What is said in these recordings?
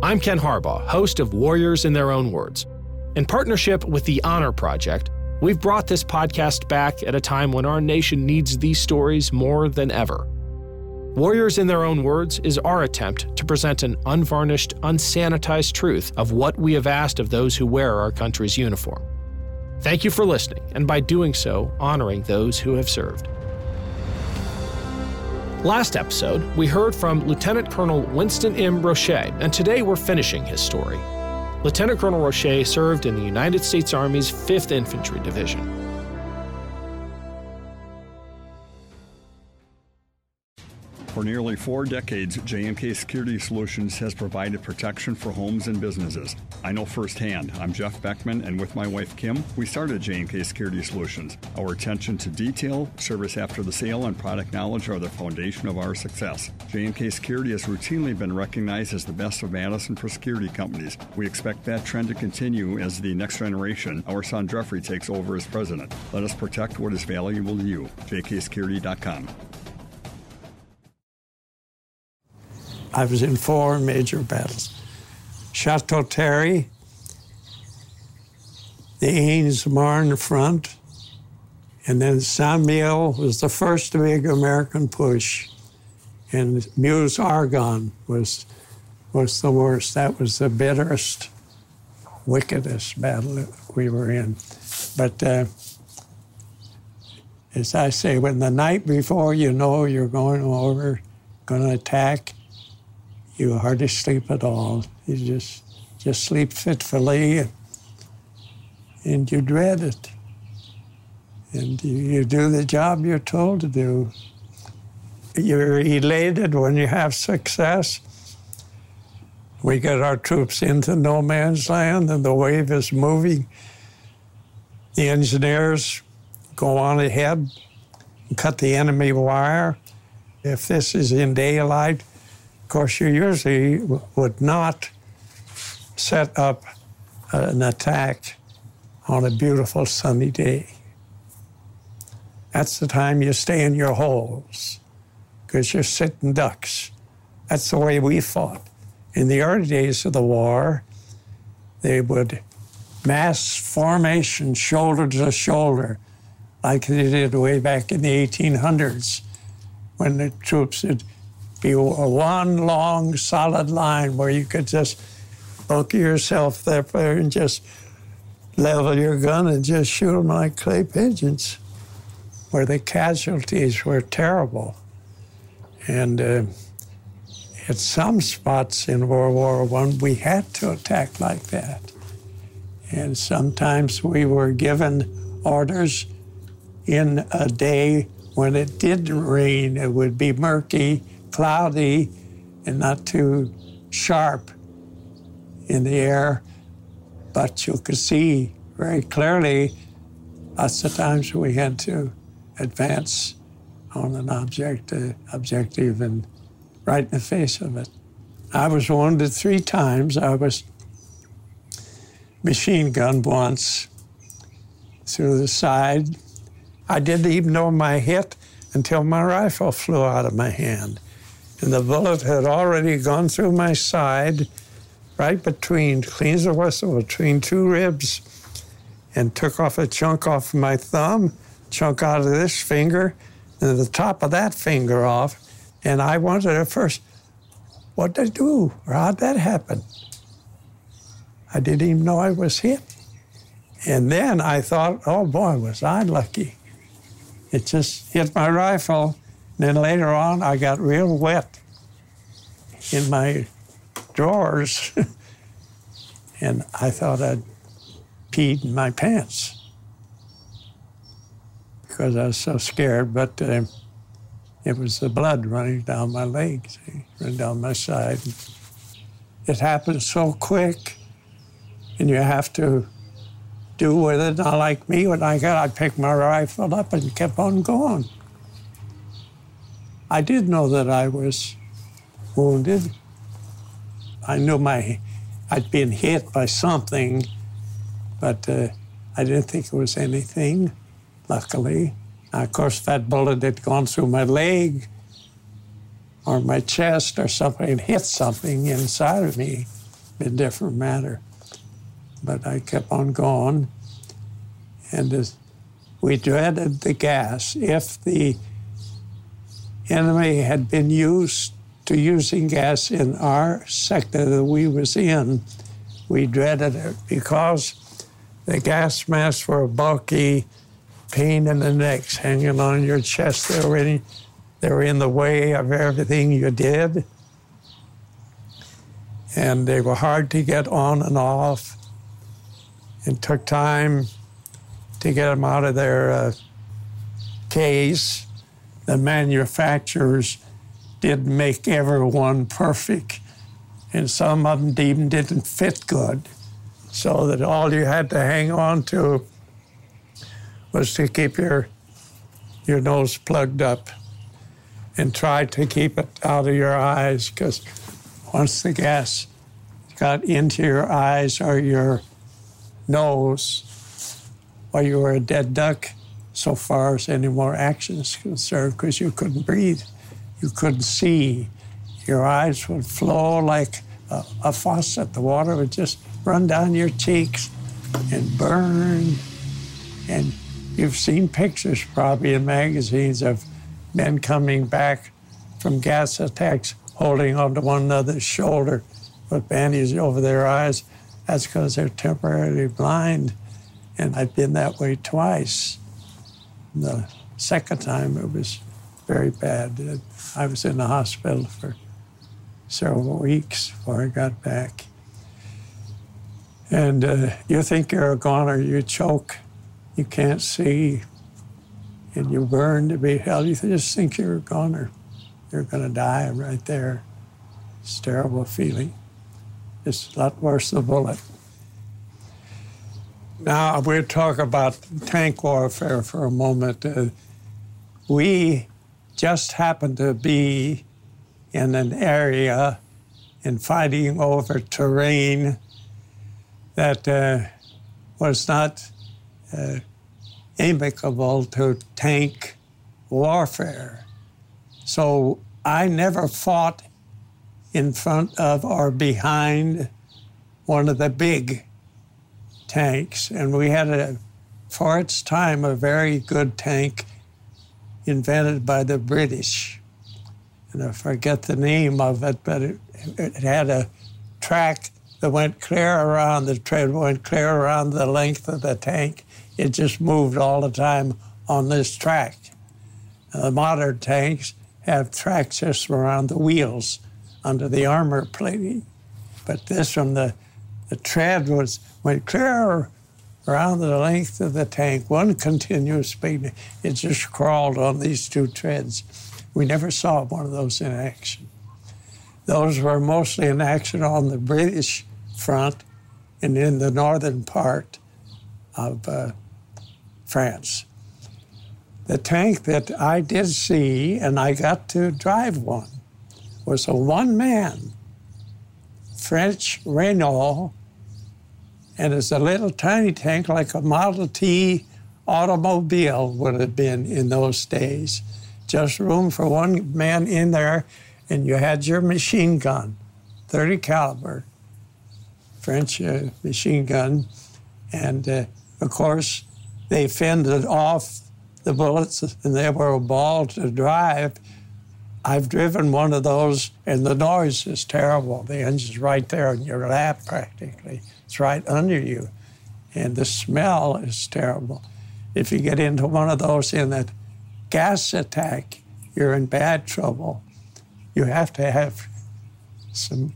I'm Ken Harbaugh, host of Warriors in Their Own Words. In partnership with the Honor Project, we've brought this podcast back at a time when our nation needs these stories more than ever. Warriors in Their Own Words is our attempt to present an unvarnished, unsanitized truth of what we have asked of those who wear our country's uniform. Thank you for listening, and by doing so, honoring those who have served. Last episode, we heard from Lieutenant Colonel Winston M. Roche, and today we're finishing his story. Lieutenant Colonel Roche served in the United States Army's 5th Infantry Division. For nearly 4 decades, J&K Security Solutions has provided protection for homes and businesses. I know firsthand. I'm Jeff Beckman, and with my wife Kim, we started J&K Security Solutions. Our attention to detail, service after the sale, and product knowledge are the foundation of our success. J&K Security has routinely been recognized as the best of Madison for security companies. We expect that trend to continue as the next generation, our son Jeffrey, takes over as president. Let us protect what is valuable to you. jksecurity.com. I was in 4 major battles. Chateau Thierry, the Aisne-Marne front, and then Saint-Mihiel was the first big American push, and Meuse-Argonne was the worst. That was the bitterest, wickedest battle that we were in. But as I say, when the night before you know you're going to attack, you hardly sleep at all. You just sleep fitfully, and you dread it. And you do the job you're told to do. You're elated when you have success. We get our troops into no man's land, and the wave is moving. The engineers go on ahead and cut the enemy wire. If this is in daylight, of course, you usually would not set up an attack on a beautiful sunny day. That's the time you stay in your holes, because you're sitting ducks. That's the way we fought. In the early days of the war, they would mass formation shoulder to shoulder, like they did way back in the 1800s, when the troops would be one long, solid line where you could just bunker yourself there and just level your gun and just shoot them like clay pigeons, where the casualties were terrible. And at some spots in World War I, we had to attack like that. And sometimes we were given orders in a day when it didn't rain. It would be murky, cloudy, and not too sharp in the air, but you could see very clearly. Lots of times we had to advance on an objective and right in the face of it. I was wounded 3 times. I was machine gunned once through the side. I didn't even know my hit until my rifle flew out of my hand. And the bullet had already gone through my side, right between, clean as a whistle, between 2 ribs, and took off a chunk off my thumb, chunk out of this finger, and the top of that finger off. And I wondered at first, what did I do? Or how'd that happen? I didn't even know I was hit. And then I thought, oh boy, was I lucky. It just hit my rifle. Then later on, I got real wet in my drawers, and I thought I'd peed in my pants because I was so scared, but it was the blood running down my legs, running down my side. It happened so quick, and you have to do with it. Not like me, when I picked my rifle up and kept on going. I did know that I was wounded. I knew I'd been hit by something, but I didn't think it was anything, luckily. Now, of course, if that bullet had gone through my leg or my chest or something and hit something inside of me, be a different matter. But I kept on going, and we dreaded the gas. If the enemy had been used to using gas in our sector that we was in, we dreaded it because the gas masks were bulky, pain in the necks, hanging on your chest. They were in the way of everything you did. And they were hard to get on and off. It took time to get them out of their case. The manufacturers didn't make everyone perfect, and some of them even didn't fit good, so that all you had to hang on to was to keep your nose plugged up and try to keep it out of your eyes, because once the gas got into your eyes or your nose, well, you were a dead duck so far as any more action is concerned, because you couldn't breathe. You couldn't see. Your eyes would flow like a faucet. The water would just run down your cheeks and burn. And you've seen pictures probably in magazines of men coming back from gas attacks holding onto one another's shoulder with bandages over their eyes. That's because they're temporarily blind. And I've been that way twice. The second time it was very bad. I was in the hospital for several weeks before I got back. And you think you're a goner, you choke, you can't see, and you burn to be hell. You just think you're a goner. You're going to die right there. It's a terrible feeling. It's a lot worse than a bullet. Now, we'll talk about tank warfare for a moment. We just happened to be in an area and fighting over terrain that was not amicable to tank warfare. So I never fought in front of or behind one of the big tanks. And we had, for its time, a very good tank invented by the British. And I forget the name of it, but it had a track that went clear around, the tread went clear around the length of the tank. It just moved all the time on this track. The modern tanks have tracks just around the wheels under the armor plating. But this one, the tread went clear around the length of the tank, one continuous speed. It just crawled on these two treads. We never saw one of those in action. Those were mostly in action on the British front and in the northern part of France. The tank that I did see, and I got to drive one, was a one-man French Renault, and it's a little tiny tank like a Model T automobile would have been in those days. Just room for one man in there, and you had your machine gun, 30 caliber, French machine gun, and of course, they fended off the bullets, and they were a ball to drive. I've driven one of those, and the noise is terrible. The engine's right there in your lap, practically. It's right under you, and the smell is terrible. If you get into one of those in a gas attack, you're in bad trouble. You have to have some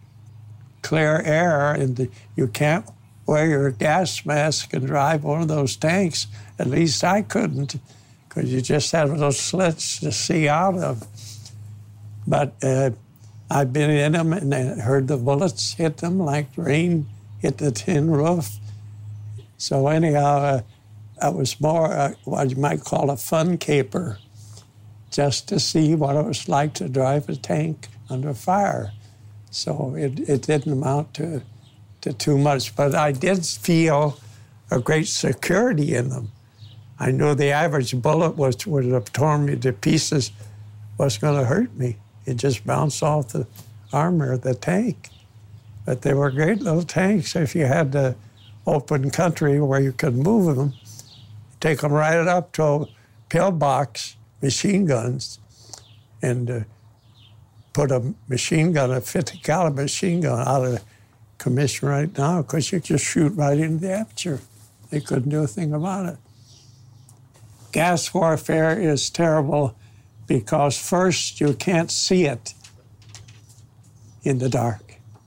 clear air, and you can't wear your gas mask and drive one of those tanks. At least I couldn't, because you just had those slits to see out of. But I've been in them and heard the bullets hit them like rain hit the tin roof. So anyhow, I was more what you might call a fun caper, just to see what it was like to drive a tank under fire. So it didn't amount to too much, but I did feel a great security in them. I knew the average bullet would have torn me to pieces, was going to hurt me. It just bounced off the armor of the tank. But they were great little tanks if you had the open country where you could move them, take them right up to a pillbox, machine guns, and put a machine gun, a 50 caliber machine gun out of commission right now because you just shoot right into the aperture. They couldn't do a thing about it. Gas warfare is terrible because first you can't see it in the dark.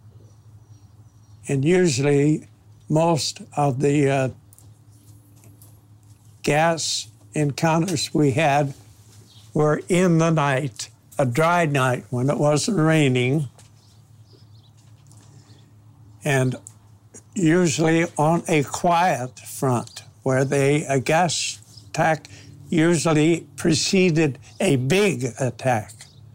And usually most of the gas encounters we had were in the night, a dry night when it wasn't raining, and usually on a quiet front where a gas attack usually preceded a big attack.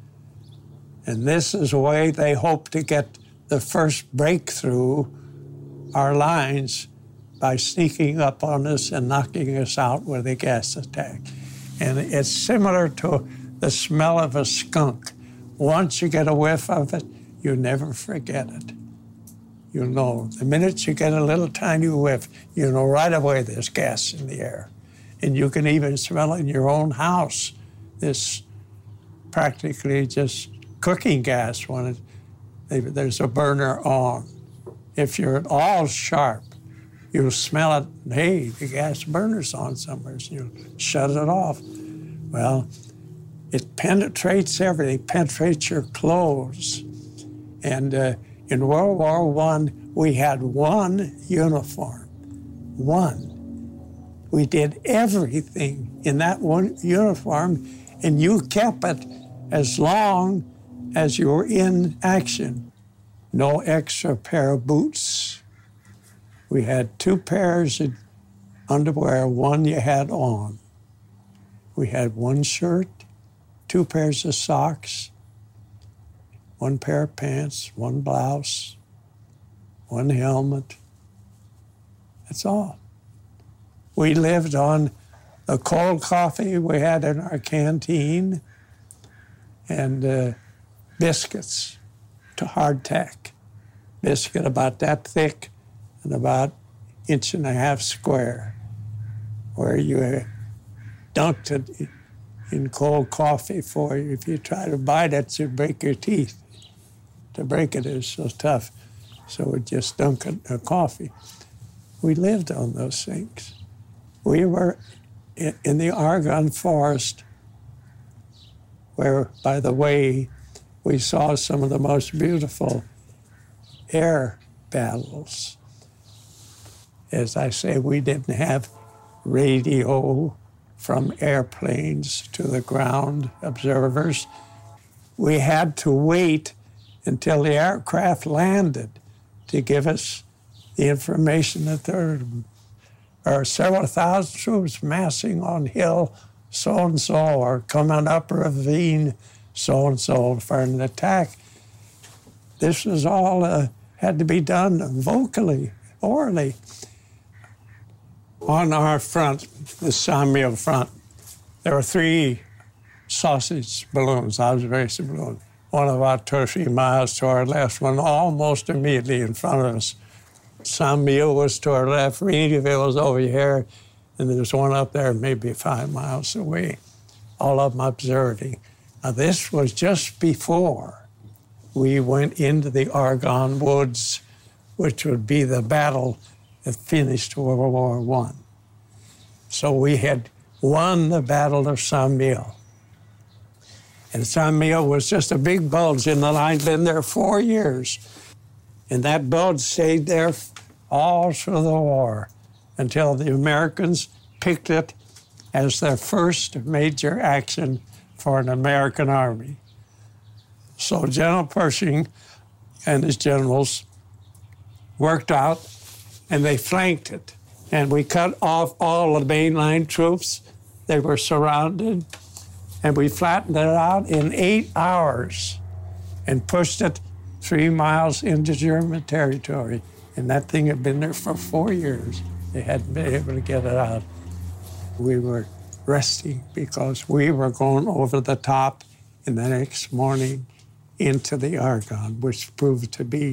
And this is the way they hope to get the first breakthrough our lines by sneaking up on us and knocking us out with a gas attack. And it's similar to the smell of a skunk. Once you get a whiff of it, you never forget it. You know, the minute you get a little tiny whiff, you know right away there's gas in the air. And you can even smell it in your own house, this practically just cooking gas when there's a burner on. If you're at all sharp, you'll smell it, hey, the gas burner's on somewhere, so you shut it off. Well, it penetrates everything, penetrates your clothes. And in World War I, we had one uniform, one. We did everything in that one uniform, and you kept it as long as you were in action. No extra pair of boots. We had 2 pairs of underwear, one you had on. We had 1 shirt, 2 pairs of socks, 1 pair of pants, 1 blouse, 1 helmet. That's all. We lived on the cold coffee we had in our canteen and biscuits to hardtack. Biscuit about that thick and about 1.5 inches square, where you dunked it in cold coffee for you. If you try to bite it, you'd break your teeth. To break it is so tough, so we just dunk it in coffee. We lived on those things. We were in the Argonne Forest, where, by the way, we saw some of the most beautiful air battles. As I say, we didn't have radio from airplanes to the ground observers. We had to wait until the aircraft landed to give us the information that there are several thousand troops massing on hill so-and-so or coming up ravine so-and-so for an attack. This was all had to be done vocally, orally. On our front, the Saumur front, there were 3 sausage balloons, observation balloons. One about 2 or 3 miles to our left, one almost immediately in front of us. Saumur was to our left, Reneville was over here, and there's one up there maybe 5 miles away, all of them observing. Now, this was just before we went into the Argonne Woods, which would be the battle that finished World War I. So we had won the Battle of Saumur. And Saumur was just a big bulge in the line, been there 4 years. And that bulge stayed there all through the war until the Americans picked it as their first major action for an American army. So General Pershing and his generals worked out, and they flanked it. And we cut off all the mainline troops. They were surrounded, and we flattened it out in 8 hours and pushed it 3 miles into German territory. And that thing had been there for 4 years. They hadn't been able to get it out. We were resting because we were going over the top in the next morning into the Argonne, which proved to be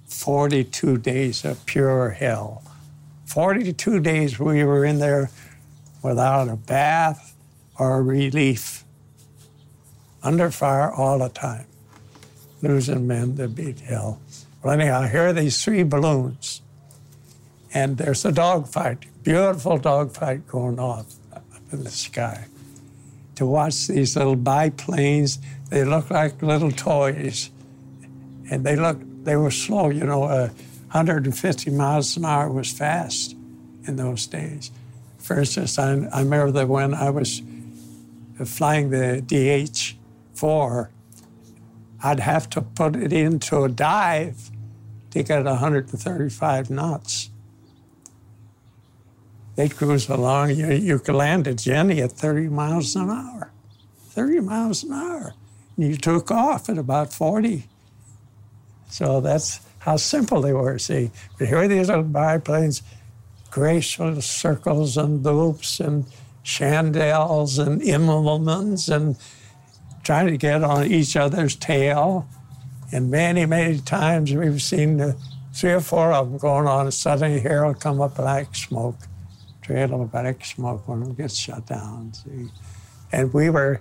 42 days of pure hell. 42 days we were in there without a bath or relief. Under fire all the time. Losing men to beat hell. Well, anyhow, here are these 3 balloons. And there's a dogfight, beautiful dogfight going on up in the sky. To watch these little biplanes, they look like little toys. And they were slow, 150 miles an hour was fast in those days. For instance, I remember that when I was flying the DH-4, I'd have to put it into a dive to get 135 knots. They'd cruise along. You could land at Jenny at 30 miles an hour. 30 miles an hour. And you took off at about 40. So that's how simple they were, see. But here are these little biplanes, graceful circles and loops and chandelles and Immelmans and trying to get on each other's tail. And many, many times we've seen 3 or 4 of them going on, and suddenly here will come up black smoke, trail of black smoke when it gets shut down, see. And we were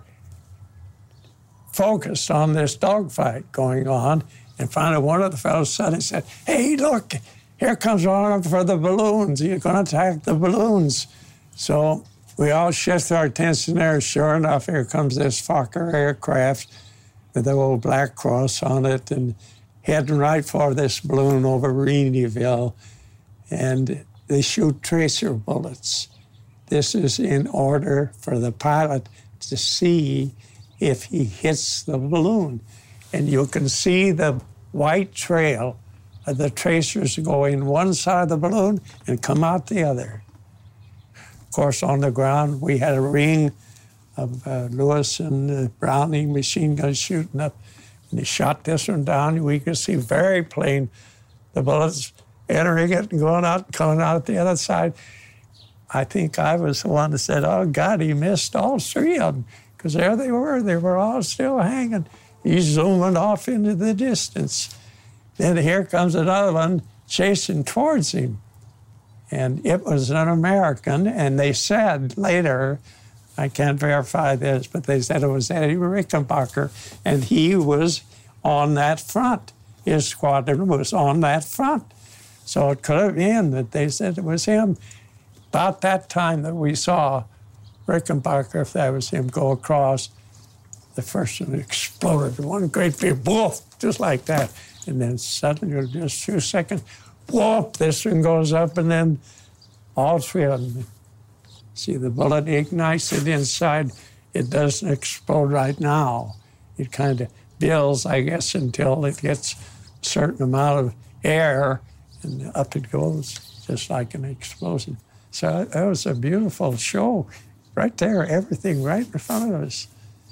focused on this dogfight going on, and finally one of the fellows suddenly said, "Hey, look, here comes one for the balloons. You're going to attack the balloons." So we all shift our attention there. Sure enough, here comes this Fokker aircraft with the old black cross on it and heading right for this balloon over Reneville. And they shoot tracer bullets. This is in order for the pilot to see if he hits the balloon. And you can see the white trail of the tracers go in one side of the balloon and come out the other. Of course, on the ground, we had a ring of Lewis and Browning machine guns shooting up. And they shot this one down. We could see very plain the bullets entering it and going out and coming out the other side. I think I was the one that said, "Oh, God, he missed all 3 of them." Because there they were all still hanging. He's zooming off into the distance. Then here comes another one chasing towards him. And it was an American, and they said later, I can't verify this, but they said it was Eddie Rickenbacker, and he was on that front. His squadron was on that front. So it could have been that they said it was him. About that time that we saw Rickenbacker, if that was him, go across, the first one exploded. One great big woof, just like that. And then suddenly, just a few seconds, whoop, this one goes up, and then all 3 of them. See, the bullet ignites it inside. It doesn't explode right now. It kind of builds, I guess, until it gets a certain amount of air, and up it goes, just like an explosion. So that was a beautiful show. Right there, everything right in front of us.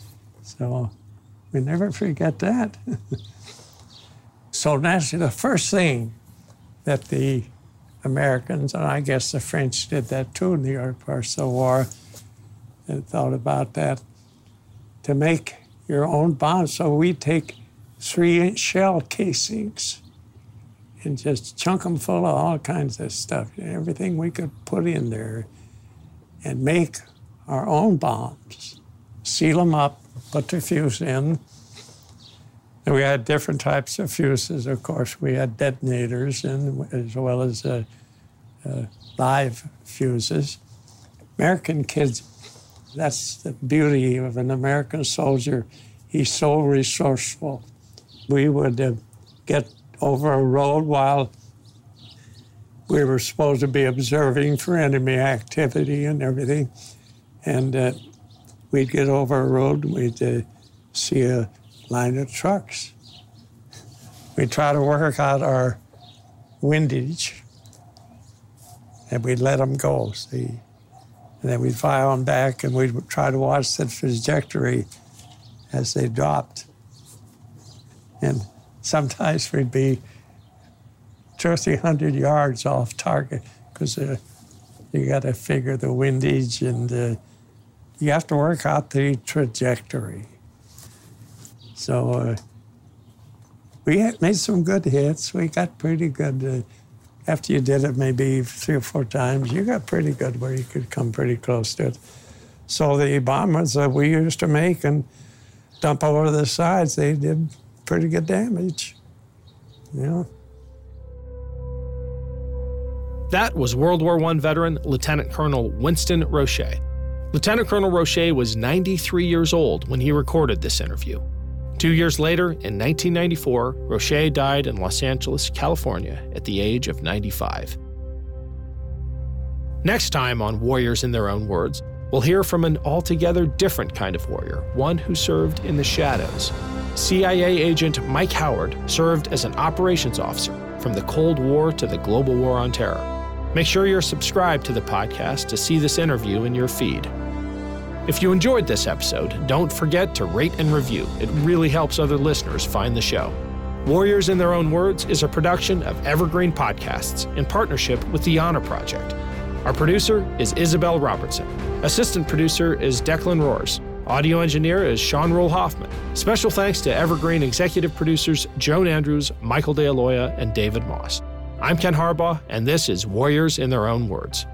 So we never forget that. So naturally, the first thing that the Americans, and I guess the French did that too in the early parts of the war, and thought about that, to make your own bombs. So we take 3-inch shell casings and just chunk them full of all kinds of stuff, everything we could put in there, and make our own bombs, seal them up, put the fuse in. And we had different types of fuses, of course. We had detonators and as well as live fuses. American kids, that's the beauty of an American soldier. He's so resourceful. We would get over a road while we were supposed to be observing for enemy activity and everything. And we'd get over a road and we'd see a line of trucks. We'd try to work out our windage and we'd let them go, see. And then we'd fire them back and we'd try to watch the trajectory as they dropped. And sometimes we'd be 200 or 300 yards off target because you got to figure the windage and you have to work out the trajectory. So We had made some good hits. We got pretty good. After you did it maybe 3 or 4 times, you got pretty good where you could come pretty close to it. So the bombers that we used to make and dump over the sides, they did pretty good damage. That was World War I veteran Lieutenant Colonel Winston Roche. Lieutenant Colonel Roche was 93 years old when he recorded this interview. 2 years later, in 1994, Roche died in Los Angeles, California, at the age of 95. Next time on Warriors in Their Own Words, we'll hear from an altogether different kind of warrior, one who served in the shadows. CIA agent Mike Howard served as an operations officer from the Cold War to the global war on terror. Make sure you're subscribed to the podcast to see this interview in your feed. If you enjoyed this episode, don't forget to rate and review. It really helps other listeners find the show. Warriors in Their Own Words is a production of Evergreen Podcasts in partnership with the Honor Project. Our producer is Isabel Robertson. Assistant producer is Declan Roars. Audio engineer is Sean Rule Hoffman. Special thanks to Evergreen executive producers Joan Andrews, Michael DeAloia, and David Moss. I'm Ken Harbaugh, and this is Warriors in Their Own Words.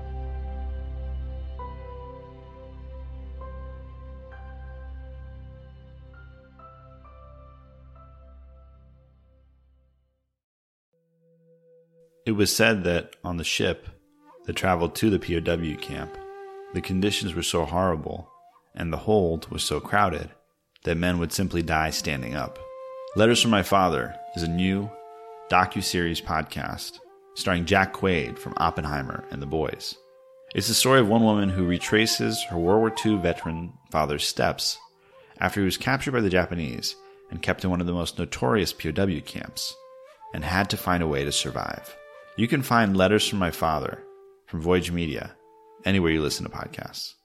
It was said that on the ship that traveled to the POW camp, the conditions were so horrible and the hold was so crowded that men would simply die standing up. Letters from My Father is a new docuseries podcast starring Jack Quaid from Oppenheimer and The Boys. It's the story of one woman who retraces her World War II veteran father's steps after he was captured by the Japanese and kept in one of the most notorious POW camps and had to find a way to survive. You can find Letters from My Father from Voyage Media anywhere you listen to podcasts.